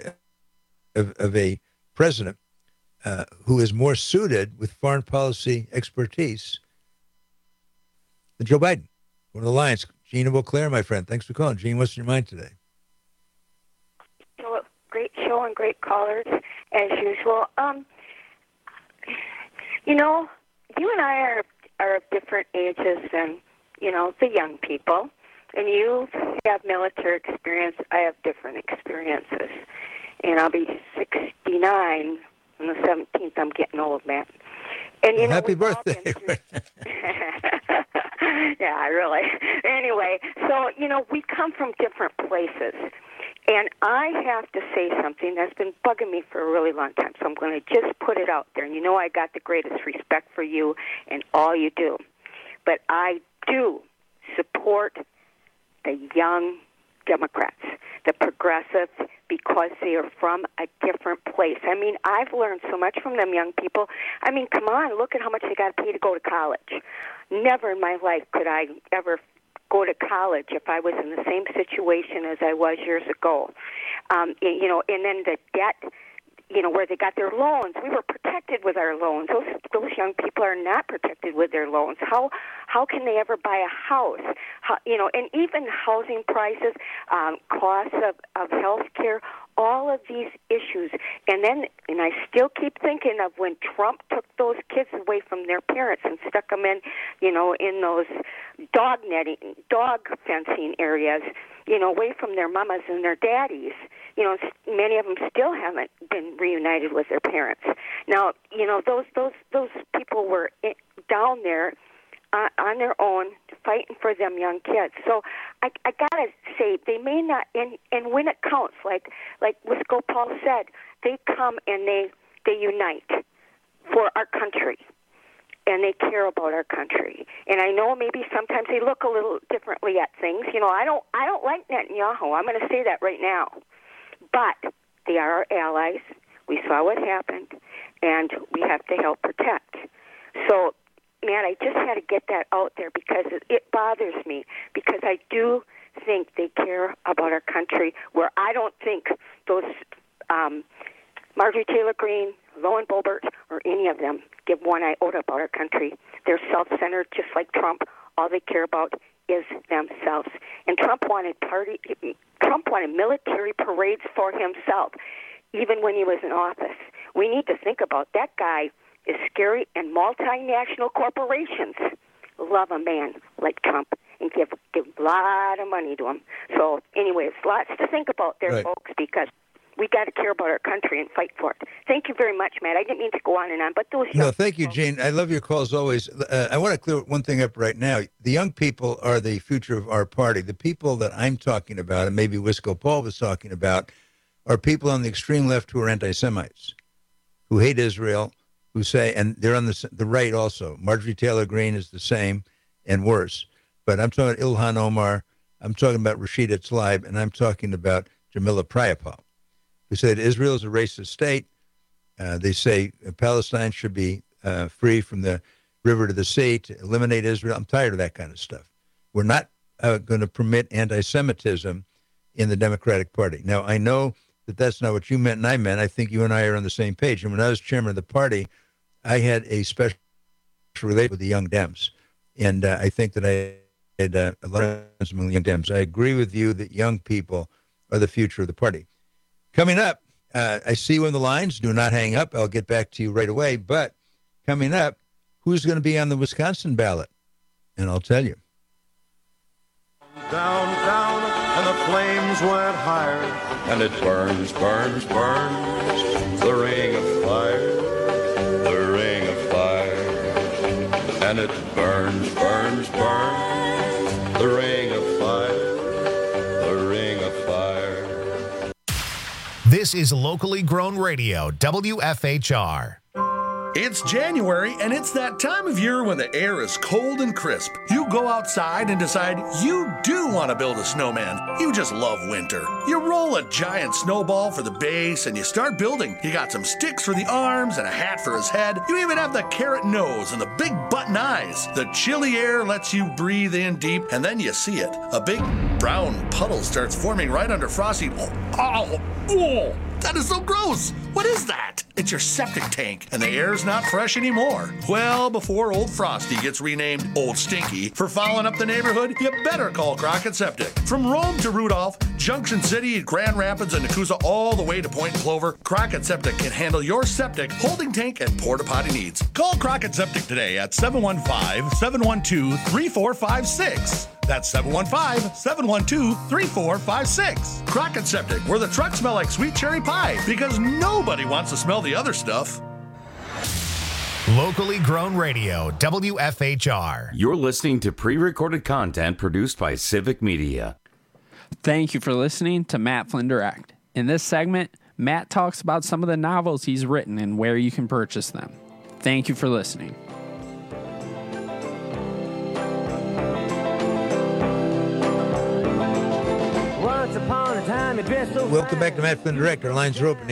a president who is more suited with foreign policy expertise than Joe Biden. One of the Lions, Gene of Eau Claire, my friend. Thanks for calling. Gene, what's in your mind today? So, great show and great callers, as usual. You know, you and I are of different ages than, the young people. And you have military experience. I have different experiences. And I'll be 69 on the 17th. I'm getting old, man. And happy birthday. Yeah, really. Anyway, so, we come from different places. And I have to say something that's been bugging me for a really long time, so I'm going to just put it out there. And I got the greatest respect for you and all you do. But I do support the young Democrats, the progressives, because they are from a different place. I mean, I've learned so much from them young people. I mean, come on, look at how much they got to pay to go to college. Never in my life could I ever go to college if I was in the same situation as I was years ago. And then the debt, where they got their loans. We were protected with our loans. Those young people are not protected with their loans. How can they ever buy a house? And even housing prices, costs of health care, all of these issues. And I still keep thinking of when Trump took those kids away from their parents and stuck them in those dog fencing areas, away from their mamas and their daddies. Many of them still haven't been reunited with their parents. Now, those people were down there on their own, fighting for them young kids. So I gotta say, they may not, and when it counts, like Wisco Paul said, they come and they unite for our country, and they care about our country. And I know maybe sometimes they look a little differently at things. I don't like Netanyahu. I'm going to say that right now. But they are our allies. We saw what happened, and we have to help protect. So, man, I just had to get that out there because it bothers me, because I do think they care about our country, where I don't think those Marjorie Taylor Greene, Lauren Boebert, or any of them give one iota about our country. They're self-centered, just like Trump. All they care about is themselves. And Trump wanted military parades for himself, even when he was in office. We need to think about that guy is scary, and multinational corporations love a man like Trump and give a lot of money to him. So, anyways, lots to think about there, right, folks, because we got to care about our country and fight for it. Thank you very much, Matt. I didn't mean to go on and on, but those young No, thank you, Gene. I love your calls always. I want to clear one thing up right now. The young people are the future of our party. The people that I'm talking about, and maybe Wisco Paul was talking about, are people on the extreme left who are anti-Semites, who hate Israel, who say, and they're on the right also. Marjorie Taylor Greene is the same and worse. But I'm talking about Ilhan Omar, I'm talking about Rashida Tlaib, and I'm talking about Jamila Priapal, who said Israel is a racist state. They say Palestine should be free from the river to the sea, to eliminate Israel. I'm tired of that kind of stuff. We're not going to permit anti-Semitism in the Democratic Party. Now, I know that that's not what you meant and I meant. I think you and I are on the same page. And when I was chairman of the party, I had a special relationship with the Young Dems. And I think that I had a lot of friends among the Young Dems. I agree with you that young people are the future of the party. Coming up, I see you on the lines. Do not hang up. I'll get back to you right away. But coming up, who's going to be on the Wisconsin ballot? And I'll tell you. Down, down, and the flames went higher. And it burns, burns, burns. The ring of fire. The ring of fire. And it burns, burns, burns. The ring of fire. The ring of fire. This is locally grown radio, WFHR. It's January, and it's that time of year when the air is cold and crisp. You go outside and decide you do want to build a snowman. You just love winter. You roll a giant snowball for the base and you start building. You got some sticks for the arms and a hat for his head. You even have the carrot nose and the big button eyes. The chilly air lets you breathe in deep, and then you see it. A big brown puddle starts forming right under Frosty. Oh, that is so gross. What is that? It's your septic tank, and the air's not fresh anymore. Well, before old Frosty gets renamed Old Stinky for fouling up the neighborhood, you better call Crockett Septic. From Rome to Rudolph, Junction City, Grand Rapids, and Nakusa, all the way to Point Clover, Crockett Septic can handle your septic, holding tank, and porta potty needs. Call Crockett Septic today at 715-712-3456. That's 715-712-3456. Crockett Septic, where the trucks smell like sweet cherry pie, because nobody wants to smell the other stuff. Locally grown radio, WFHR. You're listening to pre-recorded content produced by Civic Media. Thank you for listening to Matt Flynn Direct. In this segment, Matt talks about some of the novels he's written and where you can purchase them. Thank you for listening. Welcome back to Matt Flynn Direct. Our lines are open,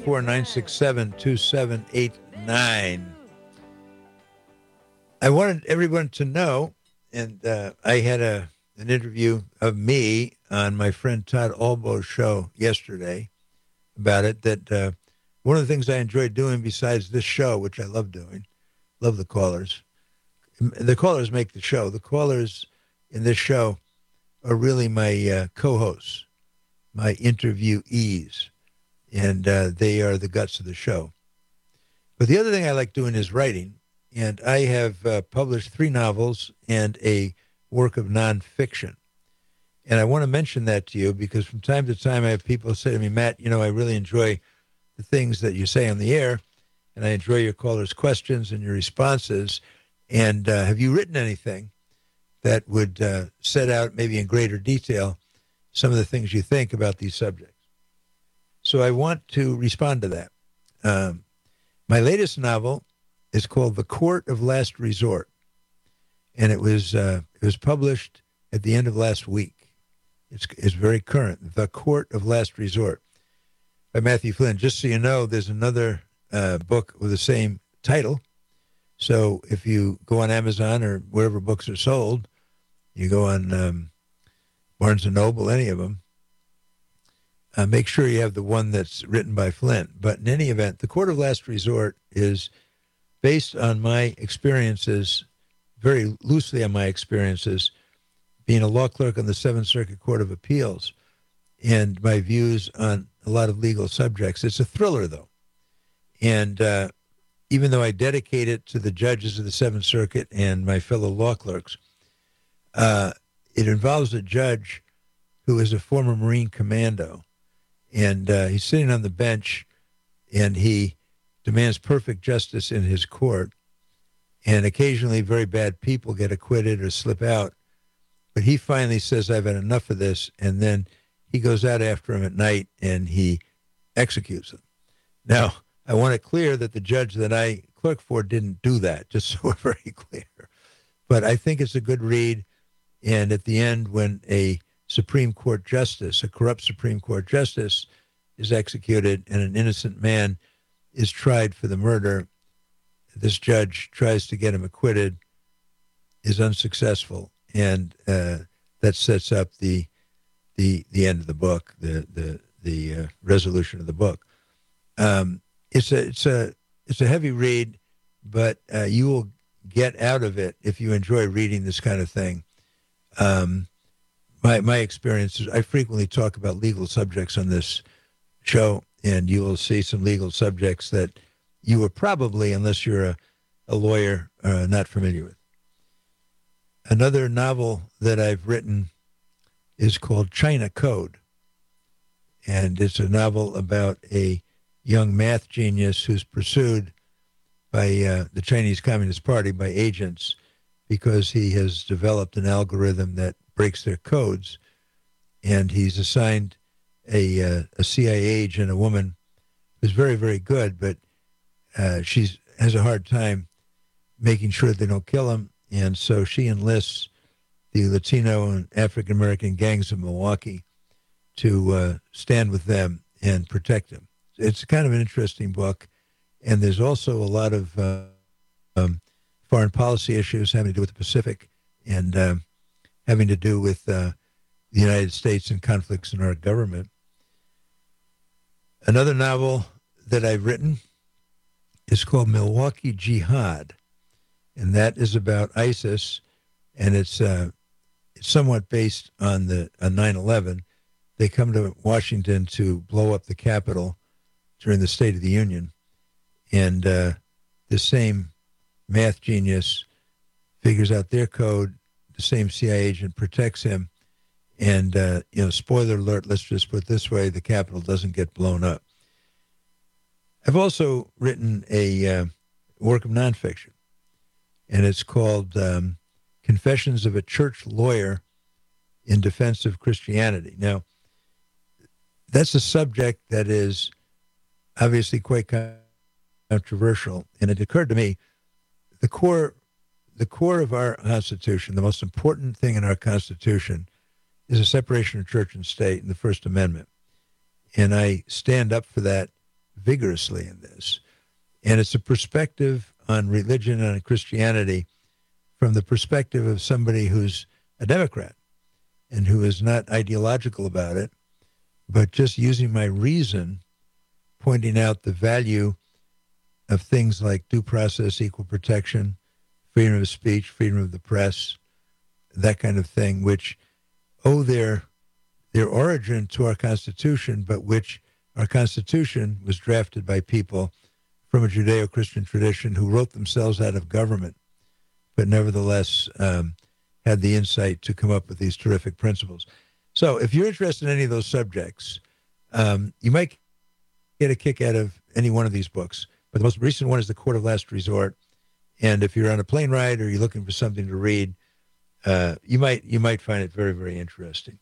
844-967-2789. I wanted everyone to know, and I had an interview of me on my friend Todd Albo's show yesterday about it, that one of the things I enjoyed doing besides this show, which I love doing, love the callers. The callers make the show. The callers in this show are really my co-hosts, my interviewees, and they are the guts of the show. But the other thing I like doing is writing, and I have published 3 novels and a work of nonfiction. And I want to mention that to you because from time to time I have people say to me, Matt, you know, I really enjoy the things that you say on the air, and I enjoy your callers' questions and your responses. And have you written anything that would set out maybe in greater detail some of the things you think about these subjects? So I want to respond to that. My latest novel is called The Court of Last Resort, and it was published at the end of last week. It's very current. The Court of Last Resort by Matthew Flynn. Just so you know, there's another book with the same title. So if you go on Amazon or wherever books are sold, you go on Barnes & Noble, any of them, make sure you have the one that's written by Flynn. But in any event, The Court of Last Resort is based on my experiences, very loosely on my experiences, being a law clerk on the Seventh Circuit Court of Appeals and my views on a lot of legal subjects. It's a thriller, though. And even though I dedicate it to the judges of the Seventh Circuit and my fellow law clerks, it involves a judge who is a former Marine commando, and he's sitting on the bench, and he demands perfect justice in his court, and occasionally very bad people get acquitted or slip out, but he finally says, I've had enough of this, and then he goes out after him at night, and he executes him. Now, I want it clear that the judge that I clerk for didn't do that, just so we're very clear. But I think it's a good read. And at the end, when a Supreme Court justice, a corrupt Supreme Court justice, is executed and an innocent man is tried for the murder, this judge tries to get him acquitted, is unsuccessful, and that sets up the end of the book, the resolution of the book. It's a heavy read, but you will get out of it if you enjoy reading this kind of thing. My experience is I frequently talk about legal subjects on this show, and you will see some legal subjects that you are probably, unless you're a lawyer, not familiar with. Another novel that I've written is called China Code, and it's a novel about a young math genius who's pursued by the Chinese Communist Party, by agents, because he has developed an algorithm that breaks their codes. And he's assigned a CIA agent, a woman who's very, very good, but she has a hard time making sure they don't kill him. And so she enlists the Latino and African-American gangs of Milwaukee to stand with them and protect them. It's kind of an interesting book, and there's also a lot of foreign policy issues having to do with the Pacific and having to do with the United States and conflicts in our government. Another novel that I've written is called Milwaukee Jihad, and that is about ISIS, and it's somewhat based on 9/11. They come to Washington to blow up the Capitol during the State of the Union, and the same math genius figures out their code. The same CIA agent protects him, and spoiler alert. Let's just put it this way: the Capitol doesn't get blown up. I've also written a work of nonfiction, and it's called Confessions of a Church Lawyer in Defense of Christianity. Now, that's a subject that is obviously quite controversial, and it occurred to me, the core of our Constitution, the most important thing in our Constitution, is a separation of church and state in the First Amendment. And I stand up for that vigorously in this. And it's a perspective on religion and on Christianity from the perspective of somebody who's a Democrat and who is not ideological about it, but just using my reason, pointing out the value of things like due process, equal protection, freedom of speech, freedom of the press, that kind of thing, which owe their origin to our Constitution, but which our Constitution was drafted by people from a Judeo-Christian tradition who wrote themselves out of government, but nevertheless had the insight to come up with these terrific principles. So if you're interested in any of those subjects, you might get a kick out of any one of these books. But the most recent one is The Court of Last Resort. And if you're on a plane ride or you're looking for something to read, you might find it very, very interesting.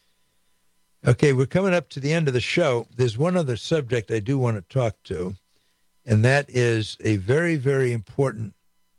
Okay, we're coming up to the end of the show. There's one other subject I do want to talk to, and that is a very, very important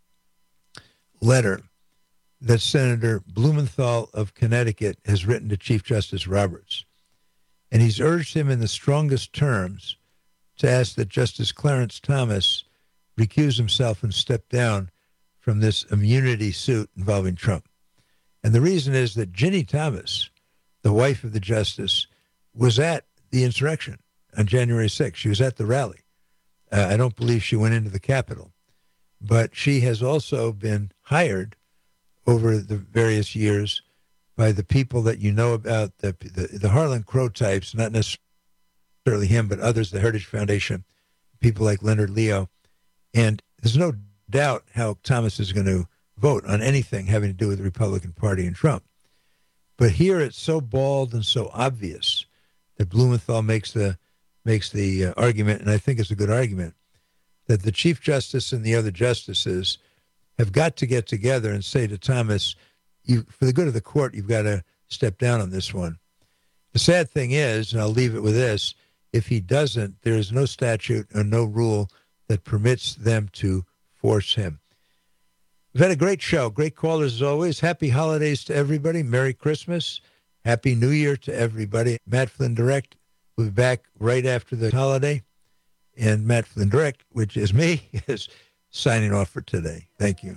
letter that Senator Blumenthal of Connecticut has written to Chief Justice Roberts. And he's urged him in the strongest terms to ask that Justice Clarence Thomas recuse himself and step down from this immunity suit involving Trump. And the reason is that Ginny Thomas, the wife of the justice, was at the insurrection on January 6th. She was at the rally. I don't believe she went into the Capitol. But she has also been hired over the various years by the people that you know about, the Harlan Crow types, not necessarily him, but others, the Heritage Foundation, people like Leonard Leo. And there's no doubt how Thomas is going to vote on anything having to do with the Republican Party and Trump. But here it's so bald and so obvious that Blumenthal makes the argument, and I think it's a good argument, that the Chief Justice and the other justices have got to get together and say to Thomas, for the good of the court, you've got to step down on this one. The sad thing is, and I'll leave it with this, if he doesn't, there is no statute or no rule that permits them to force him. We've had a great show. Great callers as always. Happy holidays to everybody. Merry Christmas. Happy New Year to everybody. Matt Flynn Direct will be back right after the holiday. And Matt Flynn Direct, which is me, is signing off for today. Thank you.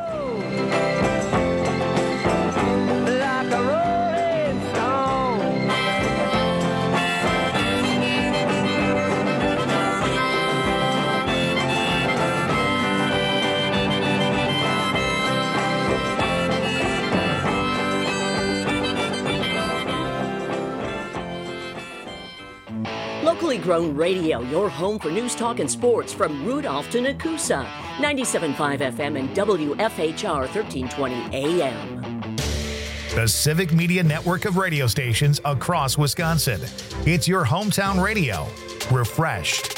Locally grown radio, your home for news, talk, and sports from Rudolph to Nakusa. 97.5 FM and WFHR 1320 AM. The Civic Media network of radio stations across Wisconsin. It's your hometown radio. Refreshed.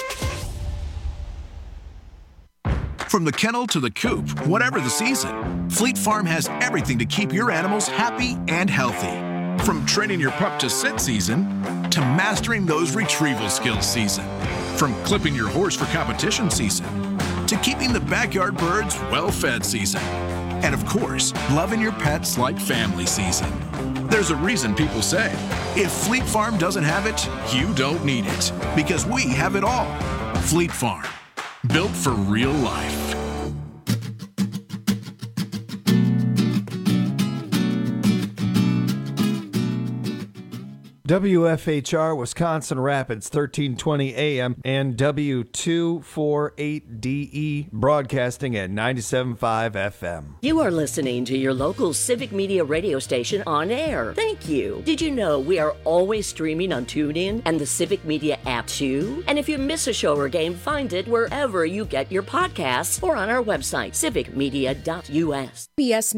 From the kennel to the coop, whatever the season, Fleet Farm has everything to keep your animals happy and healthy. From training your pup to sit season to mastering those retrieval skills season. From clipping your horse for competition season to keeping the backyard birds well fed season. And of course, loving your pets like family season. There's a reason people say, if Fleet Farm doesn't have it, you don't need it. Because we have it all. Fleet Farm. Built for real life. WFHR Wisconsin Rapids, 1320 AM and W248DE broadcasting at 97.5 FM. You are listening to your local Civic Media radio station on air. Thank you. Did you know we are always streaming on TuneIn and the Civic Media app too? And if you miss a show or game, find it wherever you get your podcasts or on our website, civicmedia.us.